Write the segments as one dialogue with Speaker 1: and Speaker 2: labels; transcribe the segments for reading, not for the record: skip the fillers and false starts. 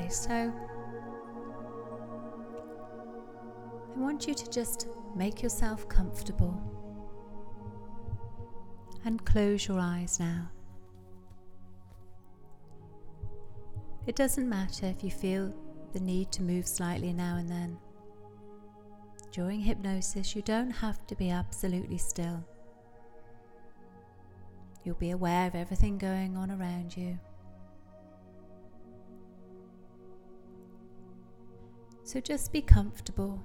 Speaker 1: So I want you to just make yourself comfortable and close your eyes now. It doesn't matter if you feel the need to move slightly now and then. During hypnosis, you don't have to be absolutely still. You'll be aware of everything going on around you. So just be comfortable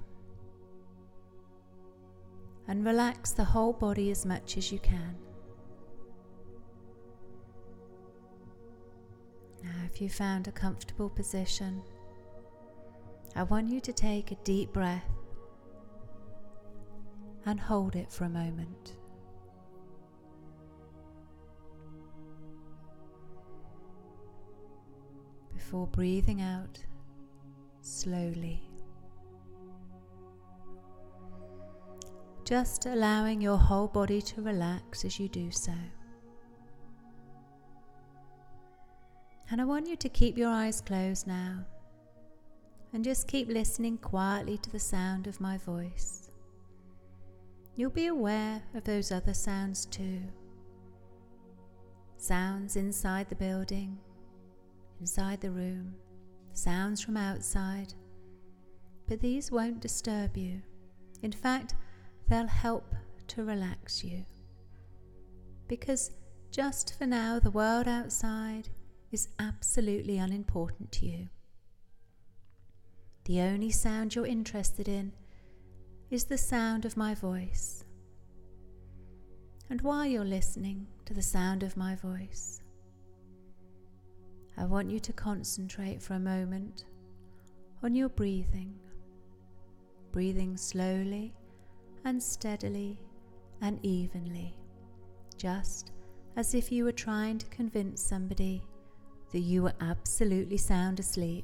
Speaker 1: and relax the whole body as much as you can. Now, if you found a comfortable position, I want you to take a deep breath and hold it for a moment. Before breathing out slowly. Just allowing your whole body to relax as you do so. And I want you to keep your eyes closed now and just keep listening quietly to the sound of my voice. You'll be aware of those other sounds too. Sounds inside the building, inside the room, sounds from outside, but these won't disturb you. In fact, they'll help to relax you. Because just for now, the world outside is absolutely unimportant to you. The only sound you're interested in is the sound of my voice. And while you're listening to the sound of my voice, I want you to concentrate for a moment on your breathing. Breathing slowly and steadily and evenly, just as if you were trying to convince somebody that you were absolutely sound asleep.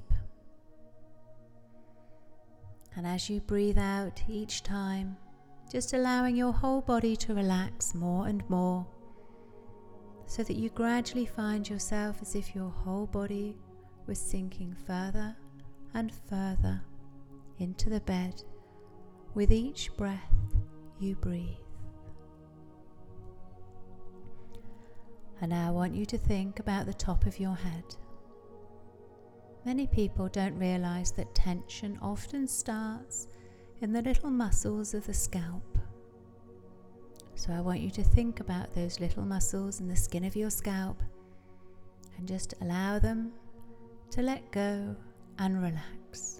Speaker 1: And as you breathe out each time, just allowing your whole body to relax more and more, so that you gradually find yourself as if your whole body was sinking further and further into the bed with each breath you breathe. And now I want you to think about the top of your head. Many people don't realize that tension often starts in the little muscles of the scalp. So I want you to think about those little muscles in the skin of your scalp and just allow them to let go and relax.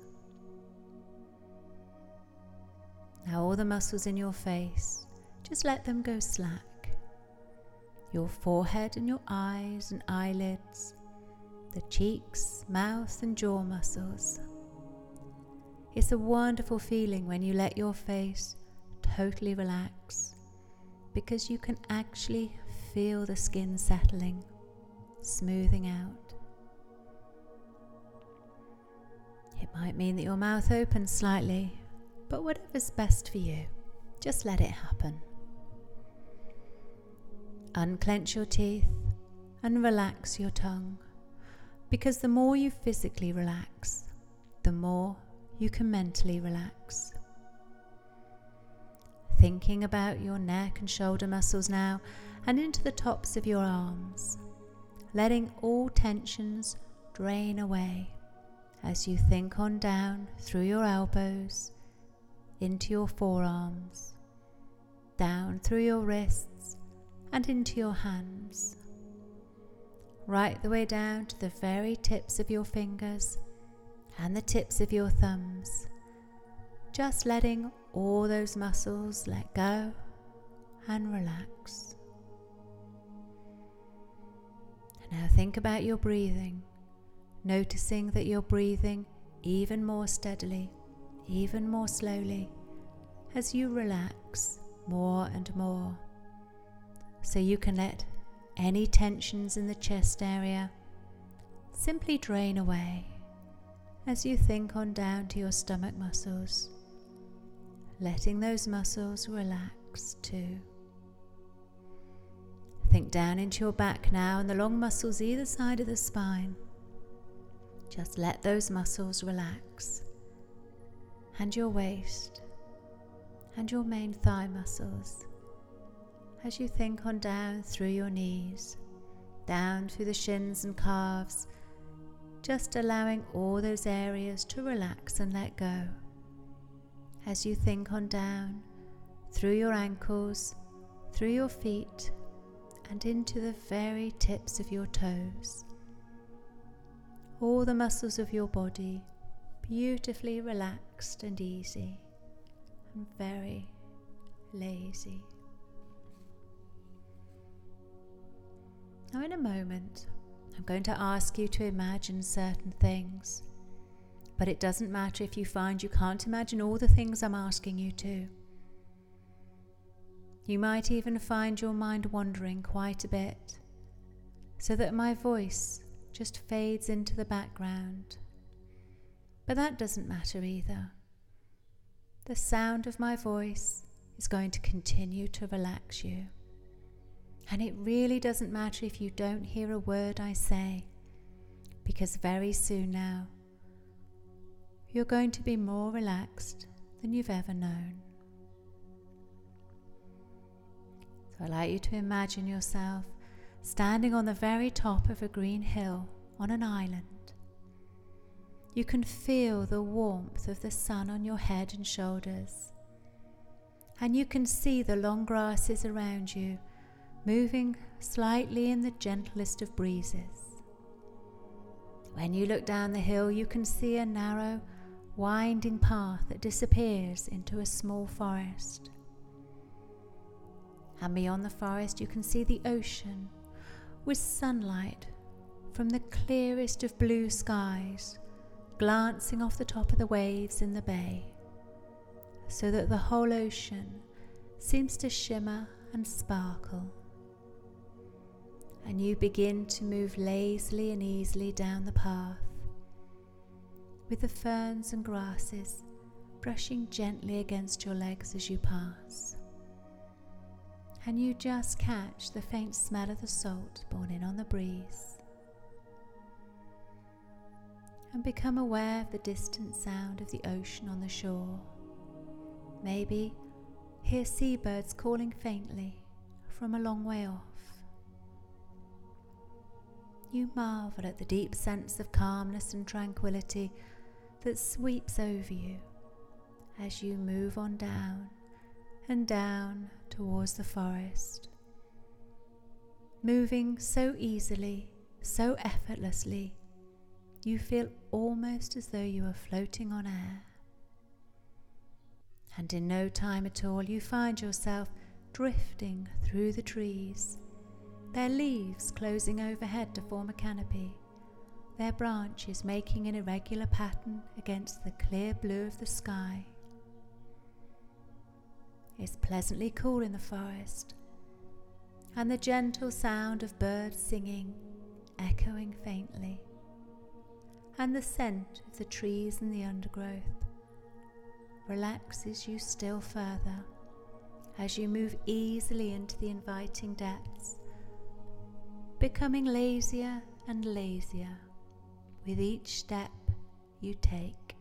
Speaker 1: Now all the muscles in your face, just let them go slack. Your forehead and your eyes and eyelids, the cheeks, mouth and jaw muscles. It's a wonderful feeling when you let your face totally relax, because you can actually feel the skin settling, smoothing out. It might mean that your mouth opens slightly, but whatever's best for you, just let it happen. Unclench your teeth and relax your tongue, because the more you physically relax, the more you can mentally relax. Thinking about your neck and shoulder muscles now and into the tops of your arms, letting all tensions drain away as you think on down through your elbows, into your forearms, down through your wrists and into your hands, right the way down to the very tips of your fingers and the tips of your thumbs, just letting all those muscles let go and relax. And now think about your breathing, noticing that you're breathing even more steadily, even more slowly, as you relax more and more, so you can let any tensions in the chest area simply drain away as you think on down to your stomach muscles, letting those muscles relax too. Think down into your back now and the long muscles either side of the spine, Just let those muscles relax, and your waist, and your main thigh muscles, as you think on down through your knees, down through the shins and calves, just allowing all those areas to relax and let go. As you think on down through your ankles, through your feet, and into the very tips of your toes. All the muscles of your body beautifully relaxed and easy and very lazy. Now in a moment, I'm going to ask you to imagine certain things, but it doesn't matter if you find you can't imagine all the things I'm asking you to. You might even find your mind wandering quite a bit, so that my voice just fades into the background. But that doesn't matter either. The sound of my voice is going to continue to relax you. And it really doesn't matter if you don't hear a word I say, because very soon now, you're going to be more relaxed than you've ever known. So I'd like you to imagine yourself standing on the very top of a green hill on an island. You can feel the warmth of the sun on your head and shoulders, and you can see the long grasses around you moving slightly in the gentlest of breezes. When you look down the hill, you can see a narrow, winding path that disappears into a small forest. And beyond the forest, you can see the ocean with sunlight from the clearest of blue skies glancing off the top of the waves in the bay, so that the whole ocean seems to shimmer and sparkle. And you begin to move lazily and easily down the path, with the ferns and grasses brushing gently against your legs as you pass. And you just catch the faint smell of the salt borne in on the breeze, and become aware of the distant sound of the ocean on the shore. Maybe hear seabirds calling faintly from a long way off. You marvel at the deep sense of calmness and tranquility that sweeps over you as you move on down and down towards the forest, moving so easily, so effortlessly, you feel almost as though you are floating on air. And in no time at all, you find yourself drifting through the trees, their leaves closing overhead to form a canopy, their branches making an irregular pattern against the clear blue of the sky. It's pleasantly cool in the forest, and the gentle sound of birds singing, echoing faintly, and the scent of the trees and the undergrowth relaxes you still further as you move easily into the inviting depths, becoming lazier and lazier with each step you take.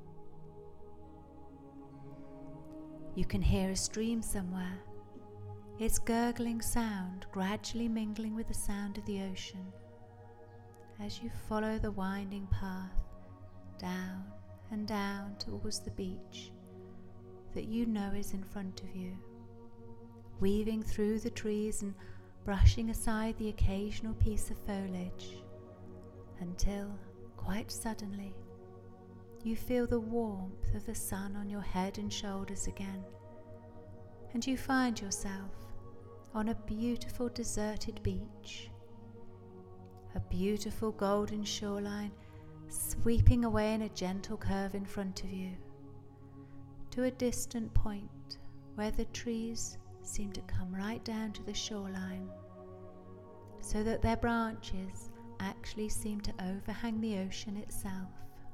Speaker 1: You can hear a stream somewhere, its gurgling sound gradually mingling with the sound of the ocean as you follow the winding path down and down towards the beach that you know is in front of you, weaving through the trees and brushing aside the occasional piece of foliage, until, quite suddenly, you feel the warmth of the sun on your head and shoulders again, and you find yourself on a beautiful deserted beach, a beautiful golden shoreline sweeping away in a gentle curve in front of you, to a distant point where the trees seem to come right down to the shoreline, so that their branches actually seem to overhang the ocean itself.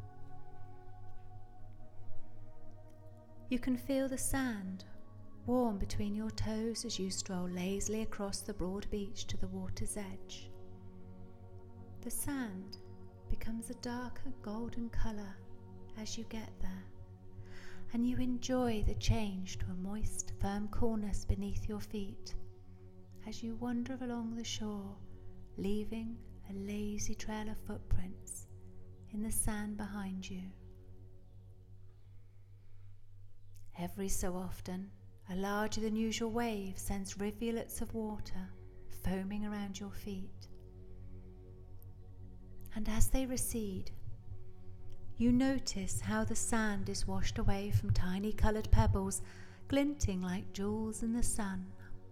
Speaker 1: You can feel the sand warm between your toes as you stroll lazily across the broad beach to the water's edge. The sand becomes a darker golden colour as you get there, and you enjoy the change to a moist, firm coolness beneath your feet as you wander along the shore, leaving a lazy trail of footprints in the sand behind you. Every so often, a larger than usual wave sends rivulets of water foaming around your feet. And as they recede, you notice how the sand is washed away from tiny coloured pebbles glinting like jewels in the sun.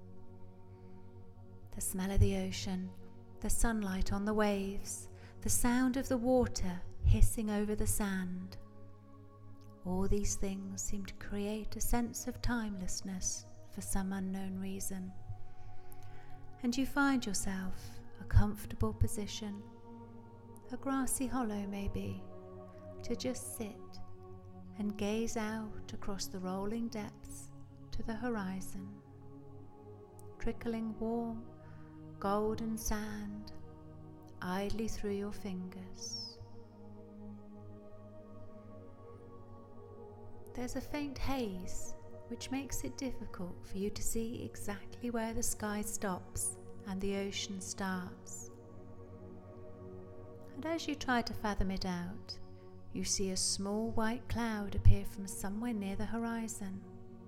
Speaker 1: The smell of the ocean, the sunlight on the waves, the sound of the water hissing over the sand. All these things seem to create a sense of timelessness for some unknown reason. And you find yourself a comfortable position, a grassy hollow maybe, to just sit and gaze out across the rolling depths to the horizon, trickling warm, golden sand idly through your fingers. There's a faint haze which makes it difficult for you to see exactly where the sky stops and the ocean starts. And as you try to fathom it out, you see a small white cloud appear from somewhere near the horizon.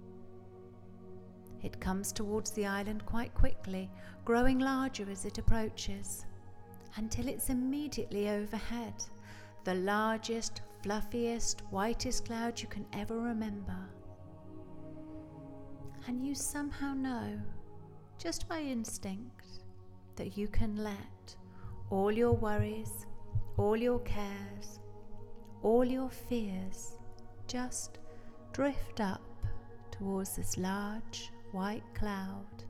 Speaker 1: It comes towards the island quite quickly, growing larger as it approaches, until it's immediately overhead, the largest, fluffiest, whitest cloud you can ever remember. And you somehow know, just by instinct, that you can let all your worries, all your cares, all your fears just drift up towards this large white cloud.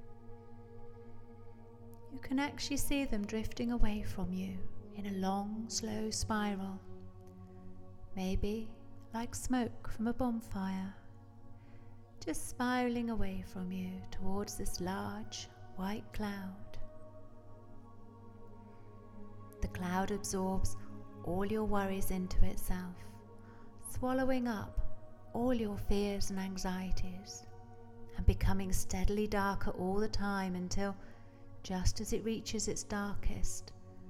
Speaker 1: You can actually see them drifting away from you in a long, slow spiral, maybe like smoke from a bonfire, just spiraling away from you towards this large white cloud. The cloud absorbs all your worries into itself, swallowing up all your fears and anxieties, and becoming steadily darker all the time until, just as it reaches its darkest,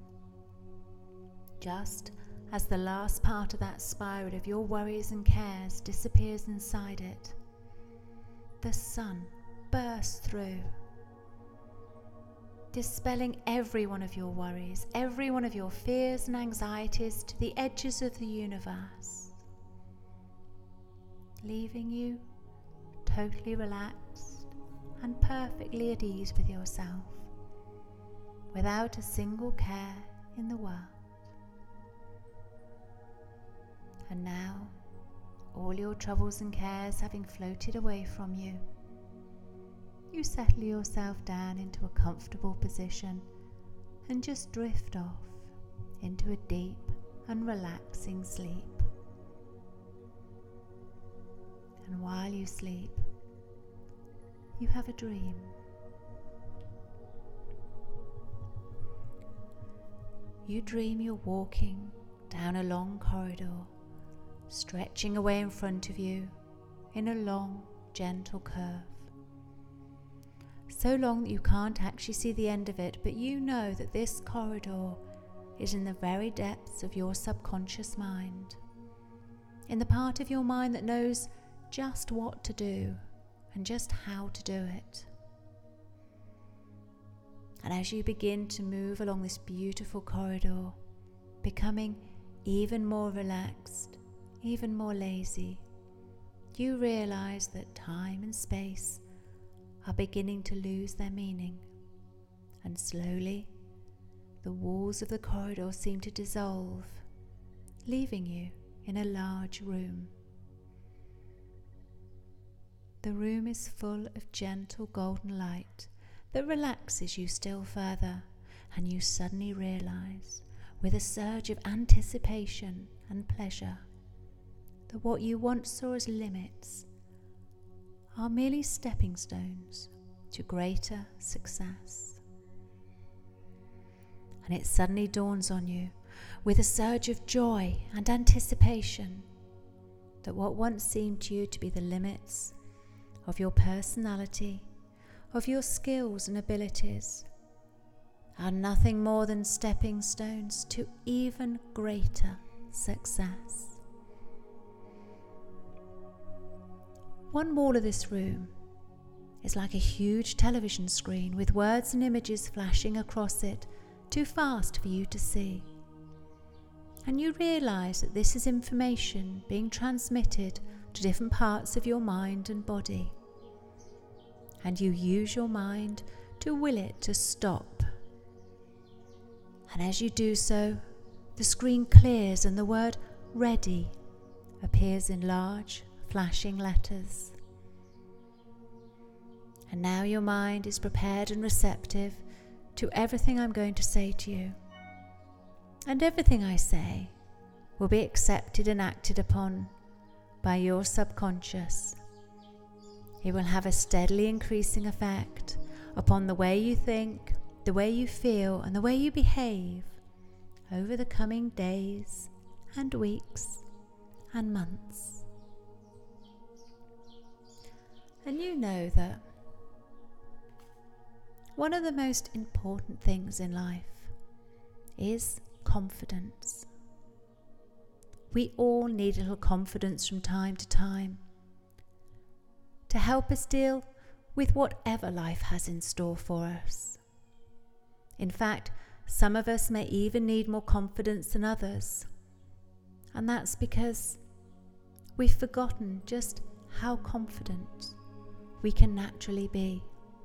Speaker 1: just as the last part of that spiral of your worries and cares disappears inside it, the sun bursts through, dispelling every one of your worries, every one of your fears and anxieties to the edges of the universe, leaving you totally relaxed and perfectly at ease with yourself, without a single care in the world. And now, all your troubles and cares having floated away from you, you settle yourself down into a comfortable position and just drift off into a deep and relaxing sleep. And while you sleep, you have a dream. You dream you're walking down a long corridor, stretching away in front of you in a long, gentle curve. So long that you can't actually see the end of it, but you know that this corridor is in the very depths of your subconscious mind, in the part of your mind that knows just what to do and just how to do it. And as you begin to move along this beautiful corridor, becoming even more relaxed, even more lazy, you realize that time and space are beginning to lose their meaning, and slowly the walls of the corridor seem to dissolve, leaving you in a large room. The room is full of gentle golden light that relaxes you still further, and you suddenly realize, with a surge of anticipation and pleasure, that what you once saw as limits are merely stepping stones to greater success. And it suddenly dawns on you with a surge of joy and anticipation that what once seemed to you to be the limits of your personality, of your skills and abilities, are nothing more than stepping stones to even greater success. One wall of this room is like a huge television screen with words and images flashing across it too fast for you to see. And you realize that this is information being transmitted to different parts of your mind and body. And you use your mind to will it to stop. And as you do so, the screen clears and the word ready appears in large, flashing letters. And now your mind is prepared and receptive to everything I'm going to say to you. And everything I say will be accepted and acted upon by your subconscious. It will have a steadily increasing effect upon the way you think, the way you feel, and the way you behave over the coming days and weeks and months. And you know that one of the most important things in life is confidence. We all need a little confidence from time to time to help us deal with whatever life has in store for us. In fact, some of us may even need more confidence than others, and that's because we've forgotten just how confident we can naturally be.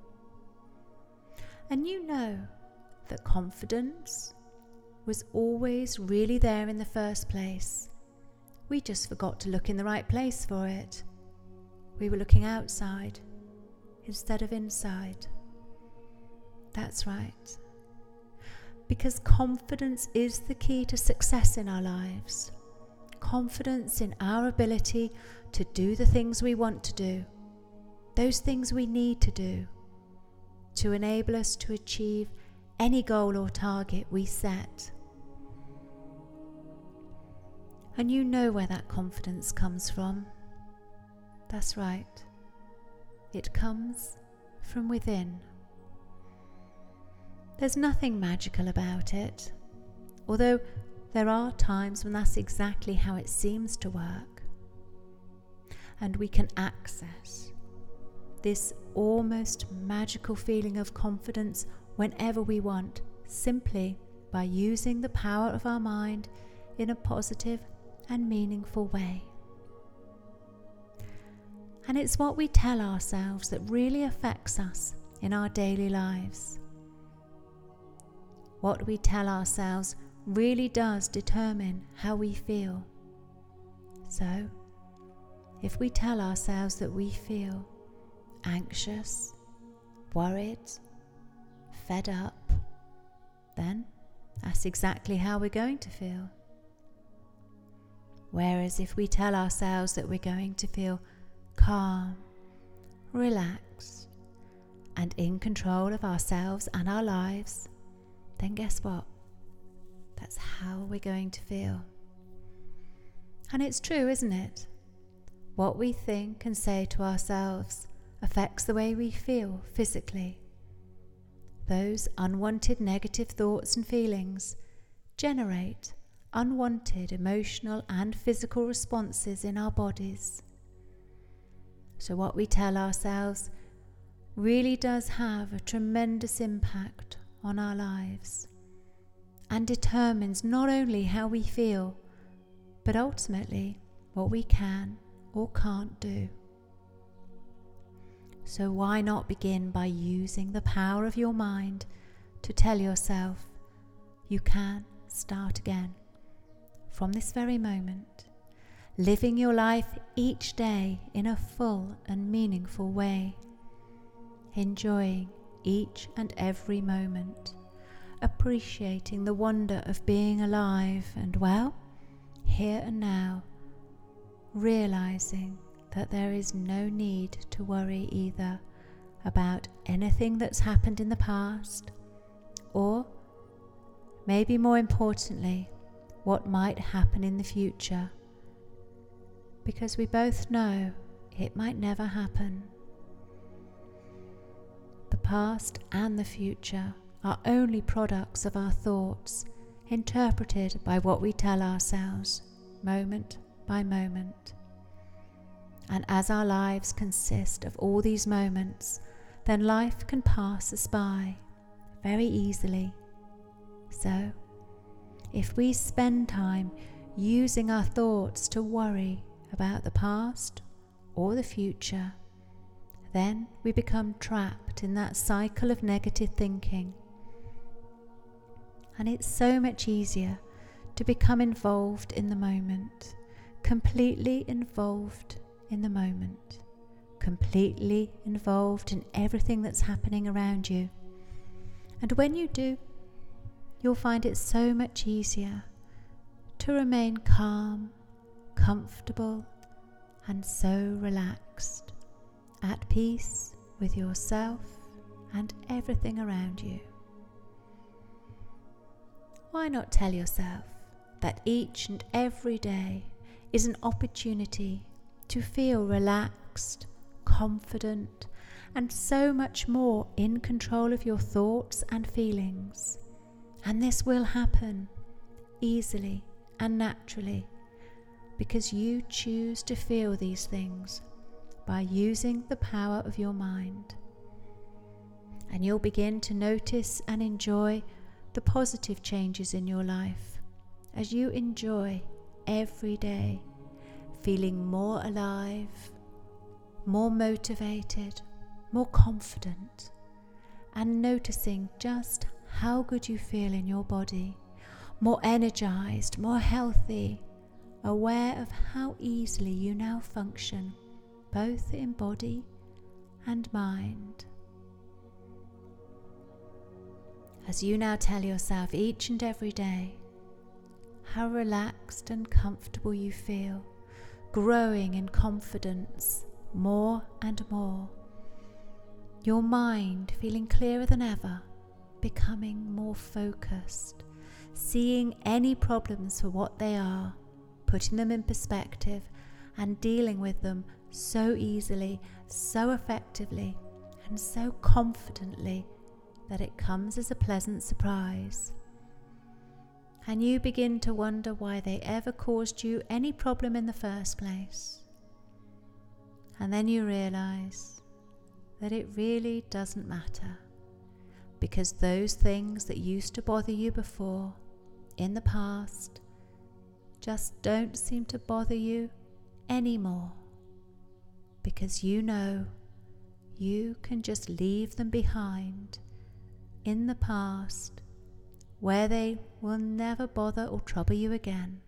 Speaker 1: And you know that confidence was always really there in the first place. We just forgot to look in the right place for it. We were looking outside instead of inside. That's right. Because confidence is the key to success in our lives. Confidence in our ability to do the things we want to do, those things we need to do, to enable us to achieve any goal or target we set. And you know where that confidence comes from. That's right. It comes from within. There's nothing magical about it, although there are times when that's exactly how it seems to work. And we can access this almost magical feeling of confidence whenever we want, simply by using the power of our mind in a positive and meaningful way. And it's what we tell ourselves that really affects us in our daily lives. What we tell ourselves really does determine how we feel. So, if we tell ourselves that we feel anxious, worried, fed up, then that's exactly how we're going to feel. Whereas if we tell ourselves that we're going to feel calm, relaxed, and in control of ourselves and our lives, then guess what? That's how we're going to feel. And it's true, isn't it? What we think and say to ourselves affects the way we feel physically. Those unwanted negative thoughts and feelings generate unwanted emotional and physical responses in our bodies. So what we tell ourselves really does have a tremendous impact on our lives and determines not only how we feel, but ultimately what we can or can't do. So why not begin by using the power of your mind to tell yourself you can start again from this very moment, living your life each day in a full and meaningful way, enjoying each and every moment, appreciating the wonder of being alive and, well, here and now, realizing that there is no need to worry either about anything that's happened in the past, or maybe more importantly, what might happen in the future, because we both know it might never happen. The past and the future are only products of our thoughts, interpreted by what we tell ourselves, moment by moment. And as our lives consist of all these moments, then life can pass us by very easily. So, if we spend time using our thoughts to worry about the past or the future, then we become trapped in that cycle of negative thinking. And it's so much easier to become involved in the moment, completely involved in the moment, completely involved in everything that's happening around you. And when you do, you'll find it so much easier to remain calm, comfortable, and so relaxed, at peace with yourself and everything around you. Why not tell yourself that each and every day is an opportunity to feel relaxed, confident, and so much more in control of your thoughts and feelings? And this will happen easily and naturally because you choose to feel these things by using the power of your mind. And you'll begin to notice and enjoy the positive changes in your life as you enjoy every day feeling more alive, more motivated, more confident, and noticing just how good you feel in your body, more energized, more healthy, aware of how easily you now function, both in body and mind. As you now tell yourself each and every day how relaxed and comfortable you feel, growing in confidence more and more, your mind feeling clearer than ever, becoming more focused, seeing any problems for what they are, putting them in perspective and dealing with them so easily, so effectively, and so confidently that it comes as a pleasant surprise. And you begin to wonder why they ever caused you any problem in the first place. And then you realize that it really doesn't matter, because those things that used to bother you before, in the past, just don't seem to bother you anymore, because you know you can just leave them behind in the past, where they will never bother or trouble you again,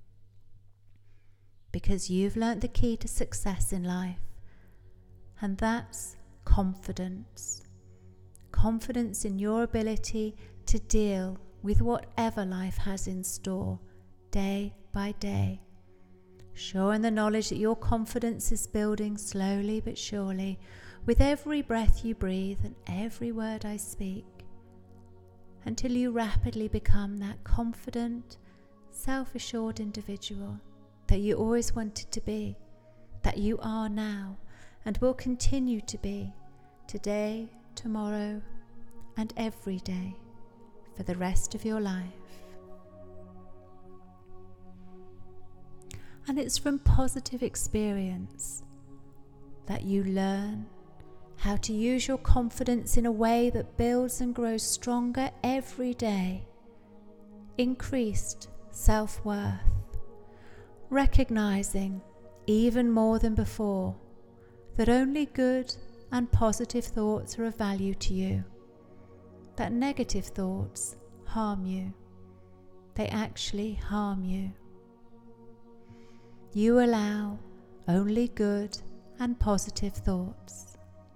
Speaker 1: because you've learnt the key to success in life, and that's confidence. Confidence in your ability to deal with whatever life has in store, day by day. Sure in the knowledge that your confidence is building slowly but surely with every breath you breathe and every word I speak, until you rapidly become that confident, self-assured individual that you always wanted to be, that you are now and will continue to be today, tomorrow, and every day for the rest of your life. And it's from positive experience that you learn how to use your confidence in a way that builds and grows stronger every day. Increased self-worth, recognizing even more than before that only good and positive thoughts are of value to you, that negative thoughts harm you. They actually harm you. You allow only good and positive thoughts.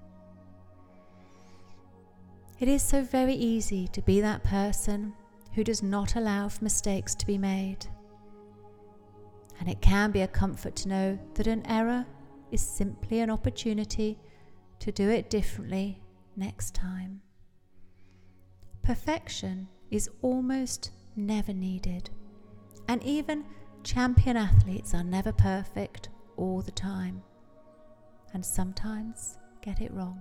Speaker 1: It is so very easy to be that person who does not allow for mistakes to be made. And it can be a comfort to know that an error is simply an opportunity to do it differently next time. Perfection is almost never needed, And even champion athletes are never perfect all the time, and sometimes get it wrong.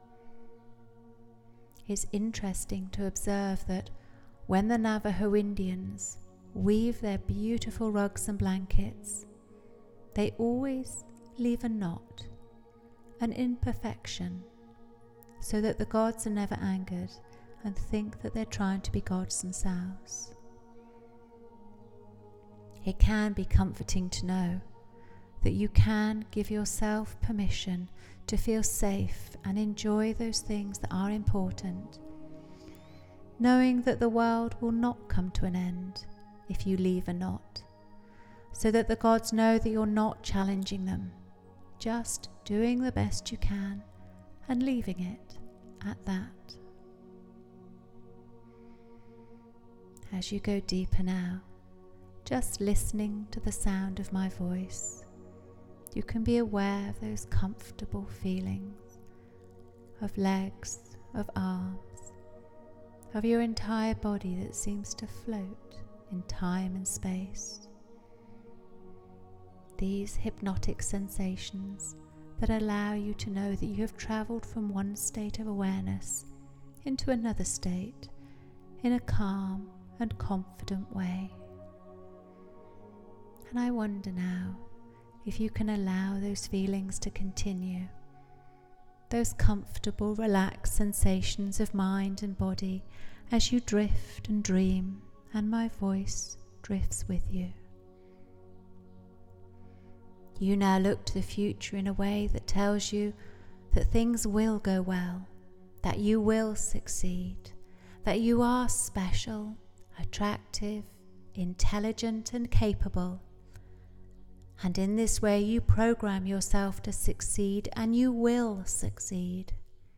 Speaker 1: It's interesting to observe that when the Navajo Indians weave their beautiful rugs and blankets, they always leave a knot, an imperfection, so that the gods are never angered and think that they're trying to be gods themselves. It can be comforting to know that you can give yourself permission to feel safe and enjoy those things that are important, knowing that the world will not come to an end if you leave a knot, so that the gods know that you're not challenging them, just doing the best you can and leaving it at that. As you go deeper now, just listening to the sound of my voice, you can be aware of those comfortable feelings of legs, of arms, of your entire body that seems to float in time and space. These hypnotic sensations that allow you to know that you have traveled from one state of awareness into another state in a calm and confident way. And I wonder now if you can allow those feelings to continue, those comfortable, relaxed sensations of mind and body as you drift and dream and my voice drifts with you. You now look to the future in a way that tells you that things will go well, that you will succeed, that you are special, attractive, intelligent and capable. And in this way you program yourself to succeed, and you will succeed.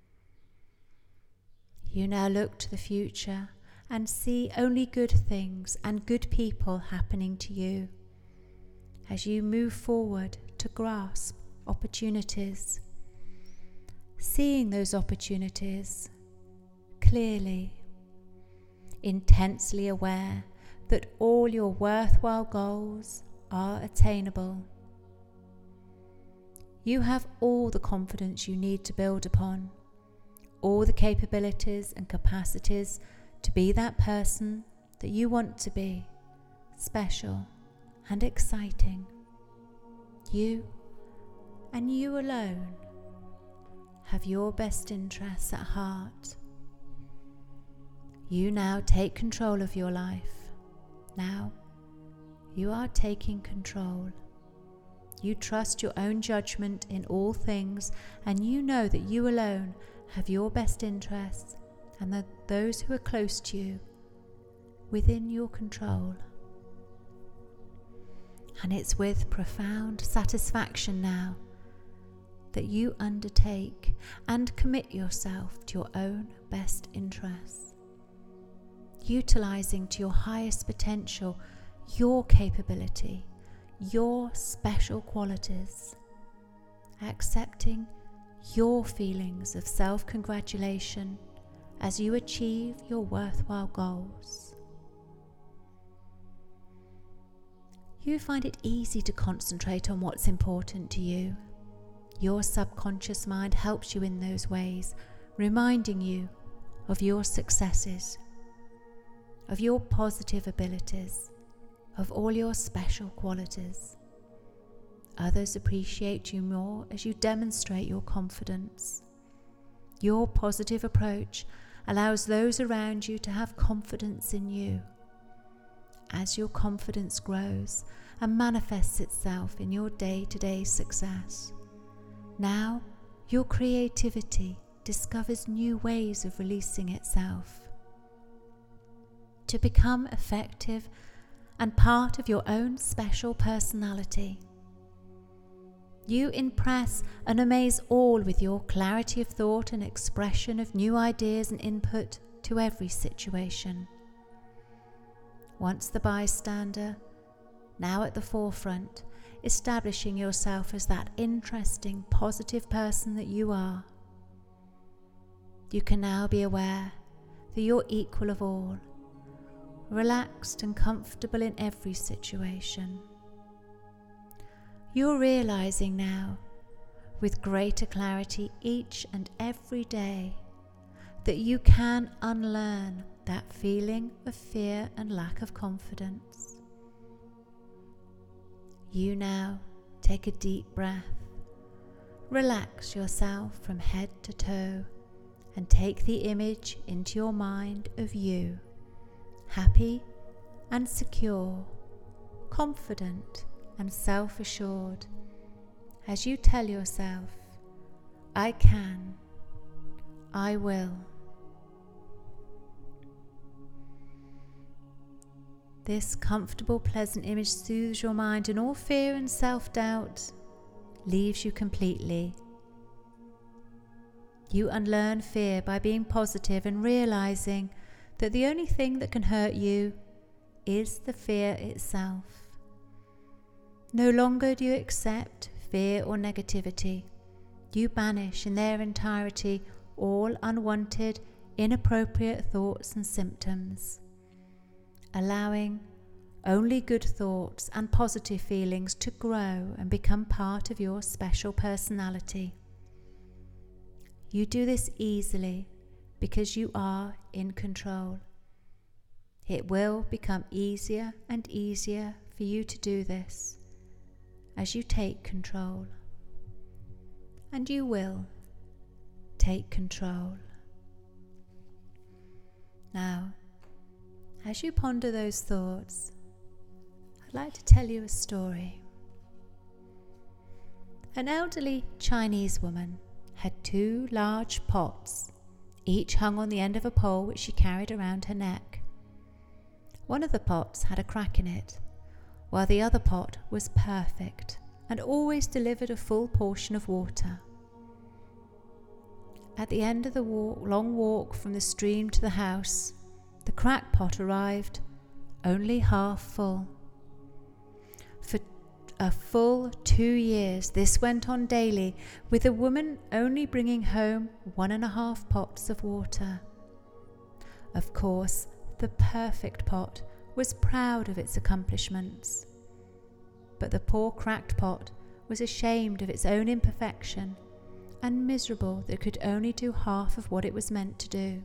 Speaker 1: You now look to the future and see only good things and good people happening to you as you move forward to grasp opportunities, seeing those opportunities clearly, intensely aware that all your worthwhile goals are attainable. You have all the confidence you need to build upon, all the capabilities and capacities to be that person that you want to be, special and exciting. You, and you alone, have your best interests at heart. You now take control of your life. Now, you are taking control. You trust your own judgment in all things, and you know that you alone have your best interests and that those who are close to you within your control. And it's with profound satisfaction now that you undertake and commit yourself to your own best interests, utilizing to your highest potential your capability, your special qualities, accepting your feelings of self-congratulation as you achieve your worthwhile goals. You find it easy to concentrate on what's important to you. Your subconscious mind helps you in those ways, reminding you of your successes, of your positive abilities, of all your special qualities. Others appreciate you more as you demonstrate your confidence. Your positive approach allows those around you to have confidence in you. As your confidence grows and manifests itself in your day-to-day success, now your creativity discovers new ways of releasing itself. To become effective and part of your own special personality, you impress and amaze all with your clarity of thought and expression of new ideas and input to every situation. Once the bystander, now at the forefront, establishing yourself as that interesting, positive person that you are. You can now be aware that you're equal of all, relaxed and comfortable in every situation. You're realizing now, with greater clarity each and every day, that you can unlearn that feeling of fear and lack of confidence. You now take a deep breath, relax yourself from head to toe, and take the image into your mind of you, happy and secure, confident and self-assured, as you tell yourself, I can, I will. This comfortable, pleasant image soothes your mind, and all fear and self-doubt leaves you completely. You unlearn fear by being positive and realizing that the only thing that can hurt you is the fear itself. No longer do you accept fear or negativity. You banish in their entirety all unwanted, inappropriate thoughts and symptoms, allowing only good thoughts and positive feelings to grow and become part of your special personality. You do this easily because you are in control. It will become easier and easier for you to do this as you take control. And you will take control. Now, as you ponder those thoughts, I'd like to tell you a story. An elderly Chinese woman had 2 large pots, each hung on the end of a pole which she carried around her neck. One of the pots had a crack in it, while the other pot was perfect and always delivered a full portion of water. At the end of the long walk from the stream to the house, the cracked pot arrived only half full. For a full 2 years this went on daily, with the woman only bringing home 1.5 pots of water. Of course, the perfect pot was proud of its accomplishments, but the poor cracked pot was ashamed of its own imperfection and miserable that it could only do half of what it was meant to do.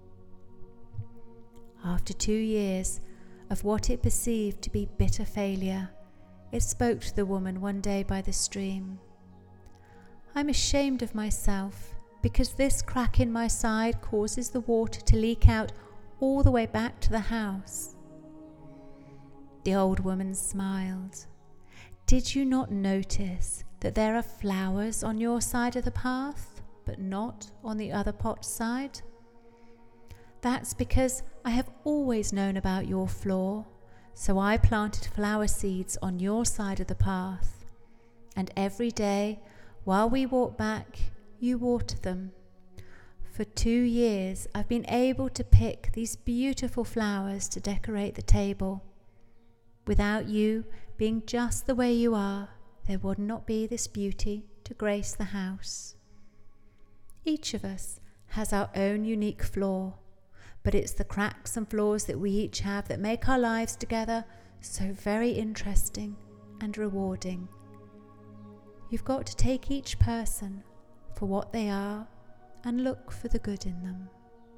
Speaker 1: After 2 years of what it perceived to be bitter failure, it spoke to the woman one day by the stream. I'm ashamed of myself because this crack in my side causes the water to leak out all the way back to the house. The old woman smiled. Did you not notice that there are flowers on your side of the path, but not on the other pot's side? That's because I have always known about your flaw, so I planted flower seeds on your side of the path, and every day while we walk back, you water them. For 2 years I've been able to pick these beautiful flowers to decorate the table. Without you being just the way you are, there would not be this beauty to grace the house. Each of us has our own unique flaw, but it's the cracks and flaws that we each have that make our lives together so very interesting and rewarding. You've got to take each person for what they are and look for the good in them.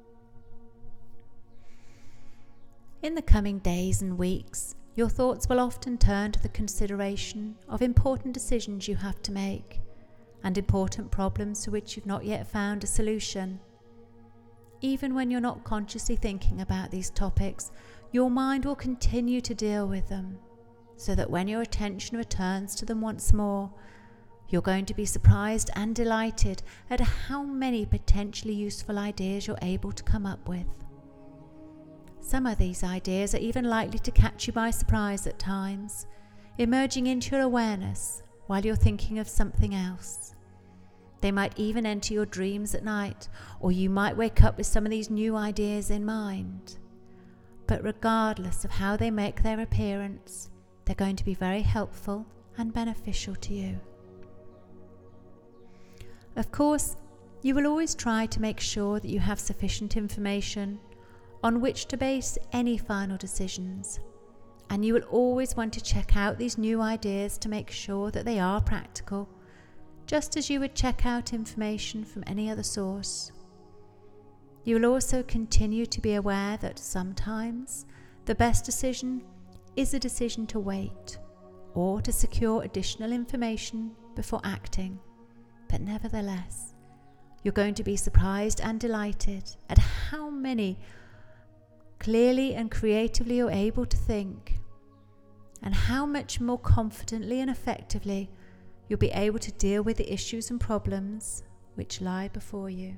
Speaker 1: In the coming days and weeks, your thoughts will often turn to the consideration of important decisions you have to make and important problems to which you've not yet found a solution. Even when you're not consciously thinking about these topics, your mind will continue to deal with them, so that when your attention returns to them once more, you're going to be surprised and delighted at how many potentially useful ideas you're able to come up with. Some of these ideas are even likely to catch you by surprise at times, emerging into your awareness while you're thinking of something else. They might even enter your dreams at night, or you might wake up with some of these new ideas in mind. But regardless of how they make their appearance, they're going to be very helpful and beneficial to you. Of course, you will always try to make sure that you have sufficient information on which to base any final decisions. And you will always want to check out these new ideas to make sure that they are practical, just as you would check out information from any other source. You will also continue to be aware that sometimes the best decision is a decision to wait or to secure additional information before acting. But nevertheless, you're going to be surprised and delighted at how many clearly and creatively you're able to think, and how much more confidently and effectively you'll be able to deal with the issues and problems which lie before you.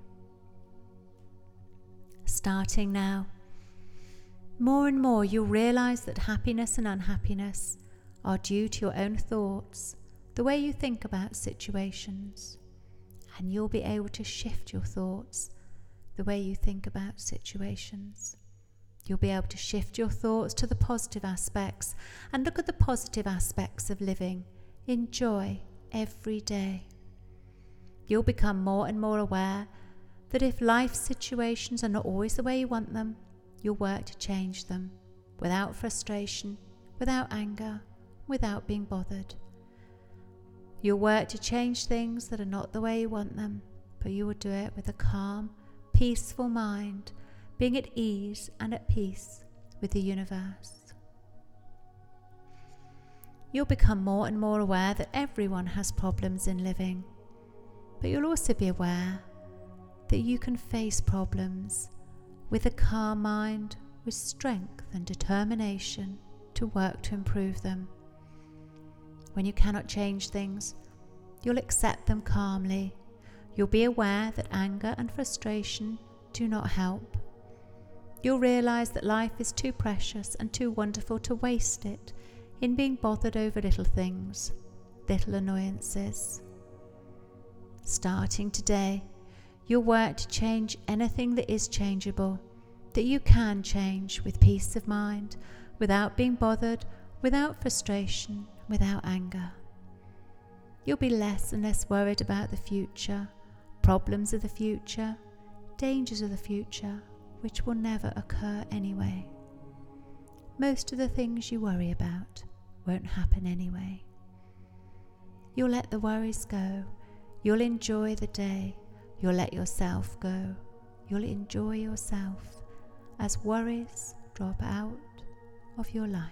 Speaker 1: Starting now, more and more you'll realize that happiness and unhappiness are due to your own thoughts, the way you think about situations, and you'll be able to shift your thoughts, the way you think about situations. You'll be able to shift your thoughts to the positive aspects and look at the positive aspects of living. Enjoy every day. You'll become more and more aware that if life situations are not always the way you want them, you'll work to change them without frustration, without anger, without being bothered. You'll work to change things that are not the way you want them, but you will do it with a calm, peaceful mind, being at ease and at peace with the universe. You'll become more and more aware that everyone has problems in living, but you'll also be aware that you can face problems with a calm mind, with strength and determination to work to improve them. When you cannot change things, you'll accept them calmly. You'll be aware that anger and frustration do not help. You'll realize that life is too precious and too wonderful to waste it in being bothered over little things, little annoyances. Starting today, you'll work to change anything that is changeable, that you can change with peace of mind, without being bothered, without frustration, without anger. You'll be less and less worried about the future, problems of the future, dangers of the future, which will never occur anyway. Most of the things you worry about won't happen anyway. You'll let the worries go. You'll enjoy the day. You'll let yourself go. You'll enjoy yourself as worries drop out of your life.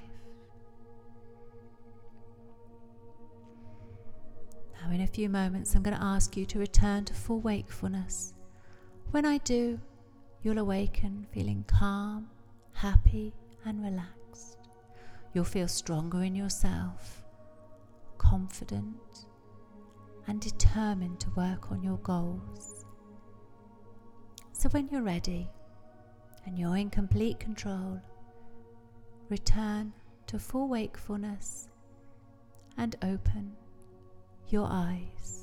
Speaker 1: Now, in a few moments, I'm going to ask you to return to full wakefulness. When I do, you'll awaken feeling calm, happy, and relaxed. You'll feel stronger in yourself, confident, and determined to work on your goals. So when you're ready and you're in complete control, return to full wakefulness and open your eyes.